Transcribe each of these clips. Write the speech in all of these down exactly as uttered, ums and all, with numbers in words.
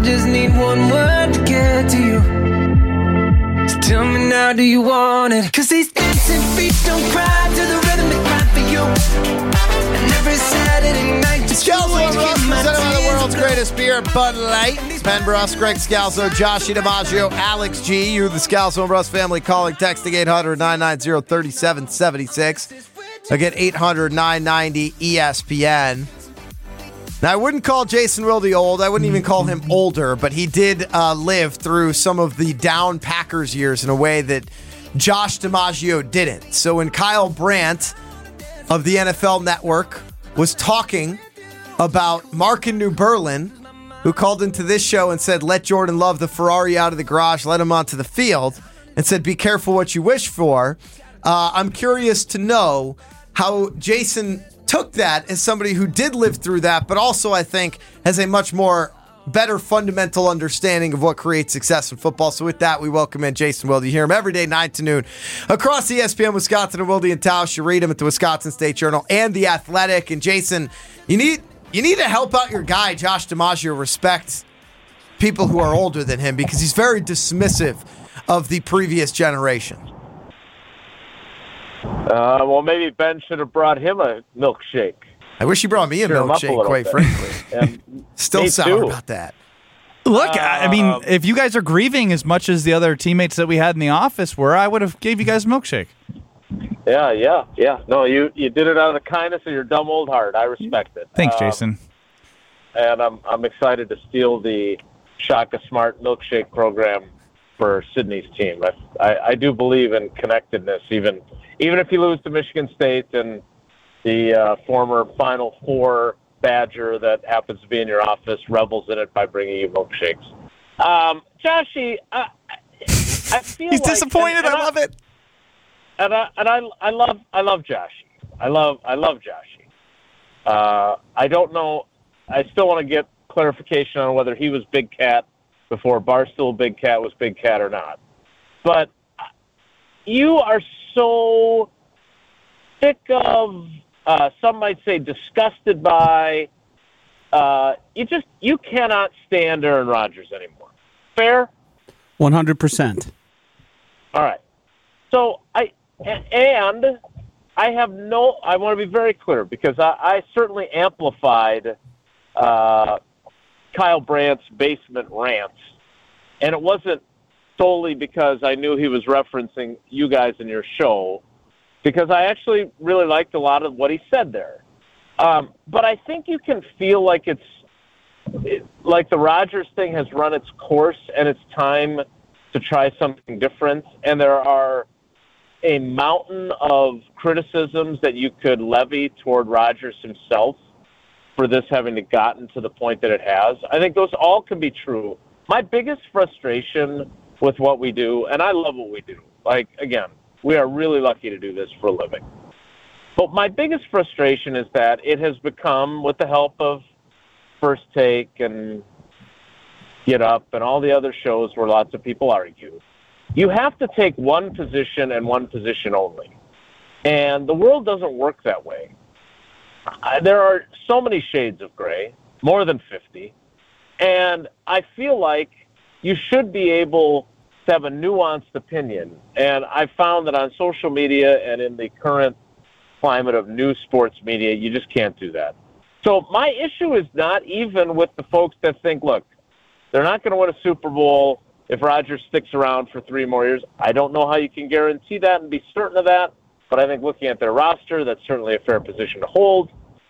just need one word to get to you. So tell me now, do you want it? Cause these dancing feet don't cry to the rhythm they cry for you. And every Saturday night just Scalzo and Russ, presented by the world's greatest beer, Bud Light. Ben Bruss, Greg Scalzo, Joshy DiMaggio, Alex G. You, the Scalzo and Russ family, calling, texting eight hundred, nine nine zero, three seven seven six. Again, eight hundred, nine ninety, E S P N. Now, I wouldn't call Jason Wilde old. I wouldn't even call him older, but he did uh, live through some of the down Packers years in a way that Josh DiMaggio didn't. So when Kyle Brandt of the N F L Network was talking about Mark in New Berlin, who called into this show and said, let Jordan Love the Ferrari out of the garage, let him onto the field, and said, be careful what you wish for. Uh, I'm curious to know how Jason took that as somebody who did live through that, but also I think has a much more better fundamental understanding of what creates success in football. So with that, we welcome in Jason Wilde. You hear him every day, nine to noon, across E S P N, Wisconsin, and Wilde and Tausch. You read him at the Wisconsin State Journal and The Athletic. And Jason, you need you need to help out your guy, Josh DiMaggio, respect people who are older than him because he's very dismissive of the previous generation. Uh, well, maybe Ben should have brought him a milkshake. I wish he brought me a Cheer milkshake, a quite bit. frankly. And Still me sour too. about that. Look, I mean, Um, if you guys are grieving as much as the other teammates that we had in the office were, I would have gave you guys a milkshake. Yeah, yeah, yeah. No, you, you did it out of the kindness of your dumb old heart. I respect it. Thanks, Um, Jason. And I'm I'm excited to steal the Shaka Smart milkshake program for Sydney's team. I, I, I do believe in connectedness, even even if you lose to Michigan State and the uh, former Final Four Badger that happens to be in your office revels in it by bringing you milkshakes. Um, Joshy, I, I feel He's like, disappointed. and- and I love it. And I and I I love I love Joshy. I love I love Joshy. Uh, I don't know. I still want to get clarification on whether he was Big Cat before Barstool Big Cat was Big Cat or not. But you are so sick of, uh, some might say disgusted by, uh, you just, you cannot stand Aaron Rodgers anymore. Fair? one hundred percent. All right. So I, and I have no, I want to be very clear because I, I certainly amplified uh, Kyle Brandt's basement rants. And it wasn't solely because I knew he was referencing you guys in your show, because I actually really liked a lot of what he said there. Um, but I think you can feel like it's it, like the Rodgers thing has run its course and it's time to try something different. And there are a mountain of criticisms that you could levy toward Rodgers himself for this having gotten to the point that it has. I think those all can be true. My biggest frustration with what we do, and I love what we do, like, again, we are really lucky to do this for a living. But my biggest frustration is that it has become, with the help of First Take and Get Up and all the other shows where lots of people argue, you have to take one position and one position only. And the world doesn't work that way. Uh, there are so many shades of gray, more than fifty. And I feel like you should be able to have a nuanced opinion. And I found that on social media and in the current climate of new sports media, you just can't do that. So my issue is not even with the folks that think, look, they're not going to win a Super Bowl if Rodgers sticks around for three more years. I don't know how you can guarantee that and be certain of that, but I think looking at their roster, that's certainly a fair position to hold.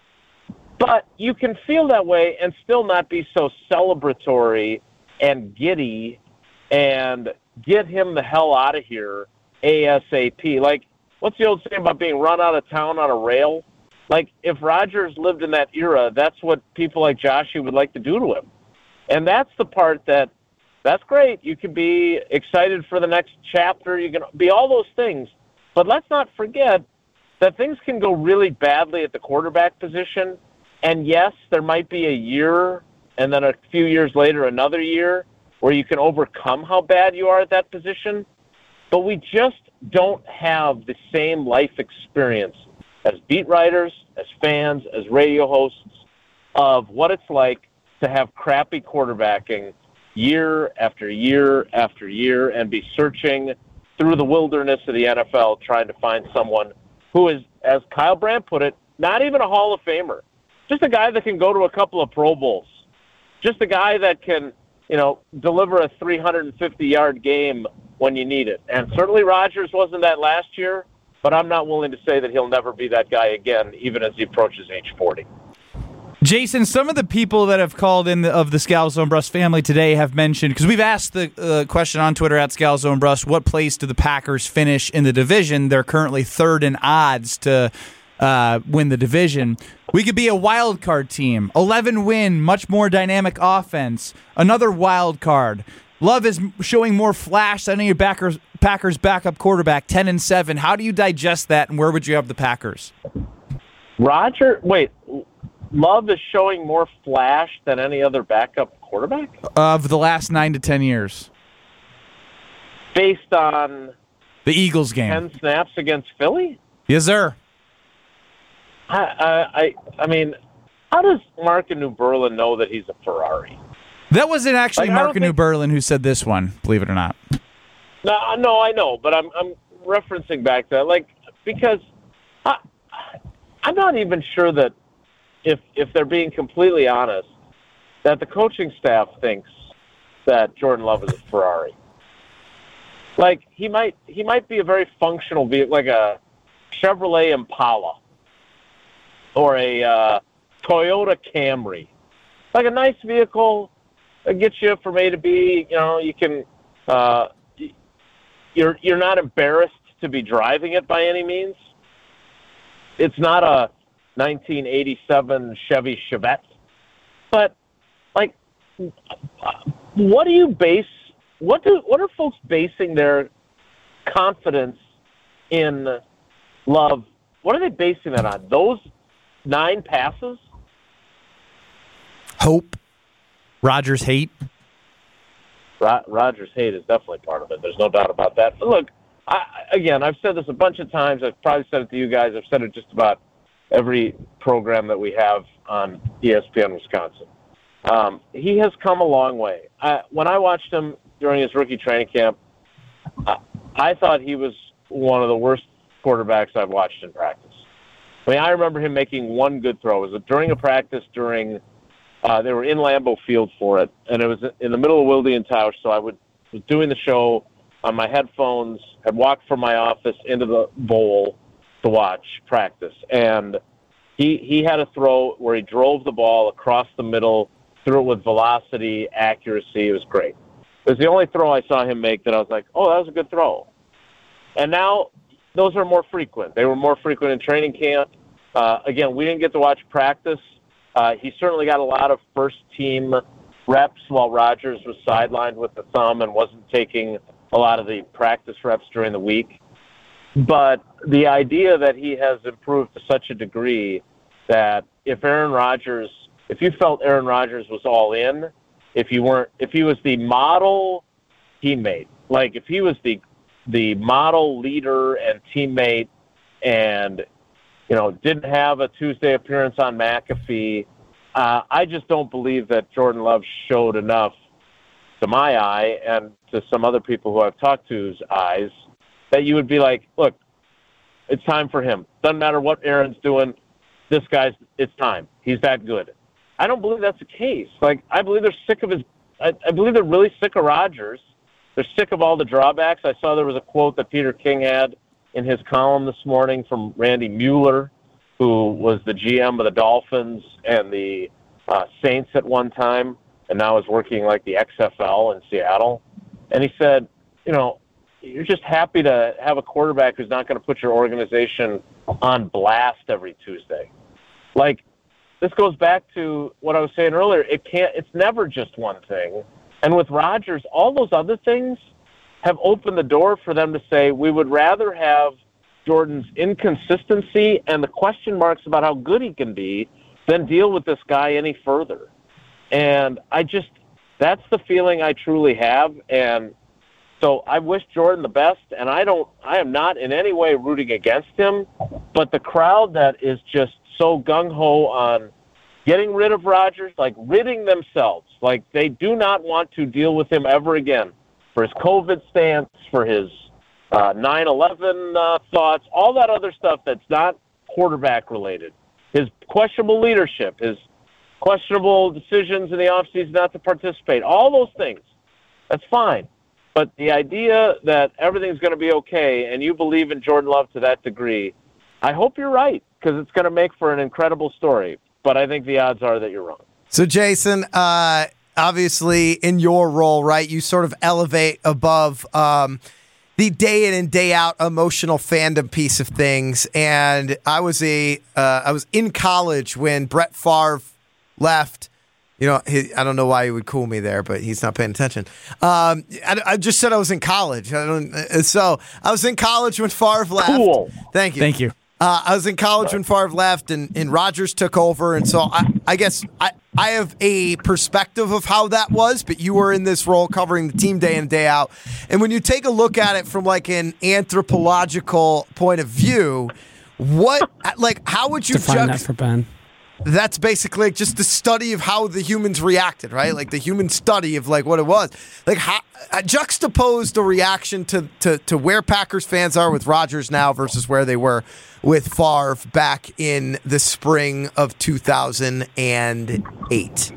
But you can feel that way and still not be so celebratory and giddy and get him the hell out of here ASAP. Like, what's the old saying about being run out of town on a rail? Like, if Rodgers lived in that era, that's what people like Joshy would like to do to him. And that's the part that, that's great. You can be excited for the next chapter. You can be all those things. But let's not forget that things can go really badly at the quarterback position. And yes, there might be a year and then a few years later another year where you can overcome how bad you are at that position. But we just don't have the same life experience as beat writers, as fans, as radio hosts of what it's like to have crappy quarterbacking year after year after year and be searching through the wilderness of the N F L trying to find someone who is, as Kyle Brandt put it, not even a Hall of Famer. Just a guy that can go to a couple of Pro Bowls. Just a guy that can, you know, deliver a three hundred fifty-yard game when you need it. And certainly Rodgers wasn't that last year, but I'm not willing to say that he'll never be that guy again, even as he approaches age forty. Jason, some of the people that have called in the, of the Scalzo and Brust family today have mentioned, because we've asked the uh, question on Twitter at Scalzo and Brust, what place do the Packers finish in the division? They're currently third in odds to uh, win the division. We could be a wild card team, eleven win, much more dynamic offense, another wild card. Love is showing more flash than any Packers, Packers backup quarterback, ten and seven. How do you digest that, and where would you have the Packers? Roger, wait. Love is showing more flash than any other backup quarterback? Of the last nine to ten years. Based on the Eagles game. ten snaps against Philly? Yes, sir. I I, I mean, how does Mark New Berlin know that he's a Ferrari? That wasn't actually like, Mark New think... Berlin who said this one, believe it or not. No, no, I know, but I'm I'm referencing back to that, like, because I, I'm not even sure that If if they're being completely honest, that the coaching staff thinks that Jordan Love is a Ferrari. Like he might he might be a very functional vehicle, like a Chevrolet Impala or a uh, Toyota Camry, like a nice vehicle that gets you from A to B. You know, you can uh, you're you're not embarrassed to be driving it by any means. It's not a nineteen eighty-seven Chevy Chevette. But, like, what do you base, what do, what are folks basing their confidence in Love? What are they basing that on? Those nine passes? Hope. Rodgers hate. Ro- Rodgers hate is definitely part of it. There's no doubt about that. But look, I, again, I've said this a bunch of times. I've probably said it to you guys. I've said it just about every program that we have on E S P N Wisconsin. Um, he has come a long way. I, when I watched him during his rookie training camp, I, I thought he was one of the worst quarterbacks I've watched in practice. I mean, I remember him making one good throw. It was during a practice during uh, they were in Lambeau Field for it, and it was in the middle of Wilde and Tausch, so I would, was doing the show on my headphones, had walked from my office into the bowl to watch practice, and he he had a throw where he drove the ball across the middle, threw it with velocity, accuracy. It was great. It was the only throw I saw him make that I was like, oh, that was a good throw. And now those are more frequent. They were more frequent in training camp. Uh, again, we didn't get to watch practice. Uh, he certainly got a lot of first-team reps while Rodgers was sidelined with the thumb and wasn't taking a lot of the practice reps during the week. But the idea that he has improved to such a degree that if Aaron Rodgers, if you felt Aaron Rodgers was all in, if you weren't, if he was the model teammate, like if he was the the model leader and teammate, and you know didn't have a Tuesday appearance on McAfee, uh, I just don't believe that Jordan Love showed enough to my eye and to some other people who I've talked to's eyes that you would be like, look, it's time for him. Doesn't matter what Aaron's doing. This guy's, it's time. He's that good. I don't believe that's the case. Like, I believe they're sick of his, I, I believe they're really sick of Rodgers. They're sick of all the drawbacks. I saw there was a quote that Peter King had in his column this morning from Randy Mueller, who was the G M of the Dolphins and the uh, Saints at one time, and now is working like the X F L in Seattle. And he said, you know, you're just happy to have a quarterback who's not going to put your organization on blast every Tuesday. Like, this goes back to what I was saying earlier. It can't, it's never just one thing. And with Rodgers, all those other things have opened the door for them to say, we would rather have Jordan's inconsistency and the question marks about how good he can be than deal with this guy any further. And I just, that's the feeling I truly have. And so I wish Jordan the best, and I don't, I am not in any way rooting against him, but the crowd that is just so gung-ho on getting rid of Rodgers, like ridding themselves. Like they do not want to deal with him ever again for his COVID stance, for his uh, nine eleven uh, thoughts, all that other stuff that's not quarterback related. His questionable leadership, his questionable decisions in the offseason not to participate, all those things. That's fine. But the idea that everything's going to be okay and you believe in Jordan Love to that degree, I hope you're right, because it's going to make for an incredible story. But I think the odds are that you're wrong. So, Jason, uh, obviously in your role, right, you sort of elevate above um, the day in and day out emotional fandom piece of things. And I was a uh, I was in college when Brett Favre left. You know, he, I don't know why he would cool me there, but he's not paying attention. Um, I, I just said I was in college. I don't, so I was in college when Favre left. Cool. Thank you. Thank you. Uh, I was in college when Favre left, and, and Rodgers took over. And so I, I guess I, I have a perspective of how that was, but you were in this role covering the team day in and day out. And when you take a look at it from like an anthropological point of view, what, like, how would you Define juxt- that for Ben. That's basically just the study of how the humans reacted, right? Like the human study of like what it was. Like how uh, juxtapose the reaction to, to, to where Packers fans are with Rodgers now versus where they were with Favre back in the spring of two thousand eight.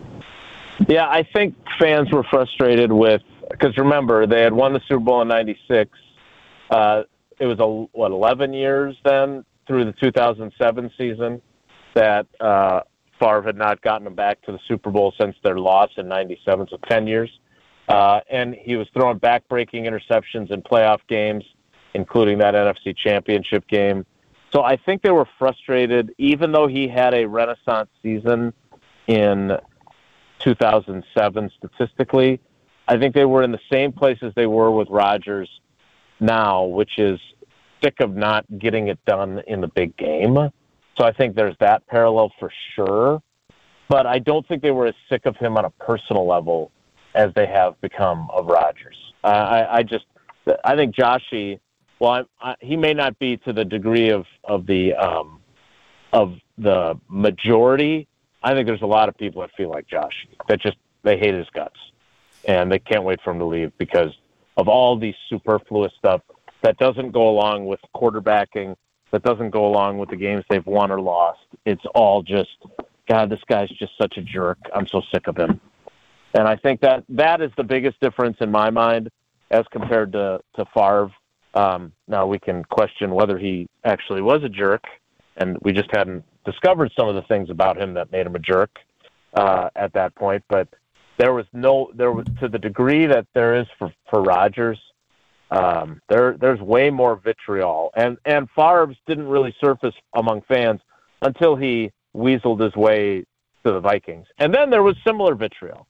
Yeah, I think fans were frustrated with, because remember, they had won the Super Bowl in ninety-six. Uh, it was, a, what, eleven years then through the two thousand seven season that uh, Favre had not gotten them back to the Super Bowl since their loss in ninety-seven, so ten years. Uh, and he was throwing back-breaking interceptions in playoff games, including that N F C Championship game. So I think they were frustrated, even though he had a renaissance season in two thousand seven statistically. I think they were in the same place as they were with Rodgers now, which is sick of not getting it done in the big game. So I think there's that parallel for sure. But I don't think they were as sick of him on a personal level as they have become of Rodgers. Uh, I, I just, I think Joshy, well, I, I, he may not be to the degree of, of the um, of the majority. I think there's a lot of people that feel like Joshy, that just, they hate his guts. And they can't wait for him to leave because of all these superfluous stuff that doesn't go along with quarterbacking, that doesn't go along with the games they've won or lost. It's all just, God, this guy's just such a jerk. I'm so sick of him. And I think that that is the biggest difference in my mind as compared to, to Favre. Um, now we can question whether he actually was a jerk, and we just hadn't discovered some of the things about him that made him a jerk uh, at that point. But there was no, there was, to the degree that there is for, for Rodgers, Um, there, there's way more vitriol, and and Favre's didn't really surface among fans until he weaseled his way to the Vikings, and then there was similar vitriol.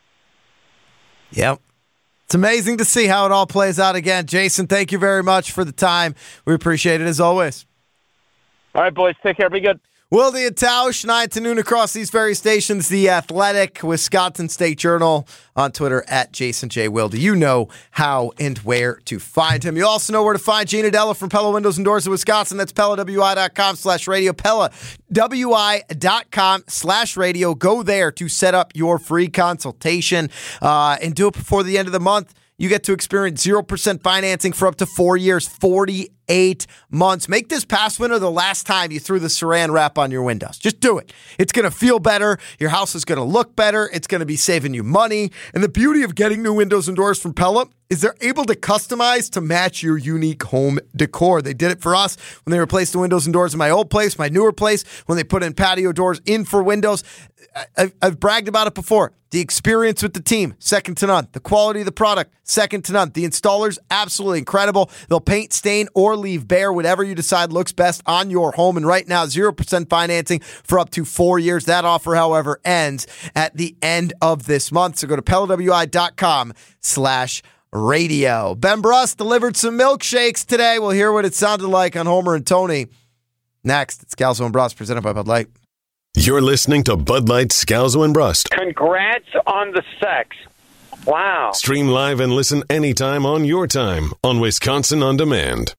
Yep, it's amazing to see how it all plays out again. Jason, thank you very much for the time. We appreciate it as always. All right, boys, take care. Be good. Wilde and Tausch, nine to noon across these various stations. The Athletic, Wisconsin State Journal, on Twitter at Jason J. Wilde. You know how and where to find him. You also know where to find Gina Della from Pella Windows and Doors of Wisconsin. That's Pella W I dot com slash radio. Pella W I dot com slash radio. Go there to set up your free consultation uh, and do it before the end of the month. You get to experience zero percent financing for up to four years, forty-eight months. Make this past winter the last time you threw the saran wrap on your windows. Just do it. It's going to feel better. Your house is going to look better. It's going to be saving you money. And the beauty of getting new windows and doors from Pella is they're able to customize to match your unique home decor. They did it for us when they replaced the windows and doors in my old place, my newer place, when they put in patio doors in for windows. I've, I've bragged about it before. The experience with the team, second to none. The quality of the product, second to none. The installers, absolutely incredible. They'll paint, stain, or leave bare, whatever you decide looks best on your home. And right now, zero percent financing for up to four years. That offer, however, ends at the end of this month. So go to Pella W I dot com slash radio. Ben Bruss delivered some milkshakes today. We'll hear what it sounded like on Homer and Tony. Next, it's Scalzo and Bruss, presented by Bud Light. You're listening to Bud Light, Scalzo and Brust. Congrats on the sex. Wow. Stream live and listen anytime on your time on Wisconsin On Demand.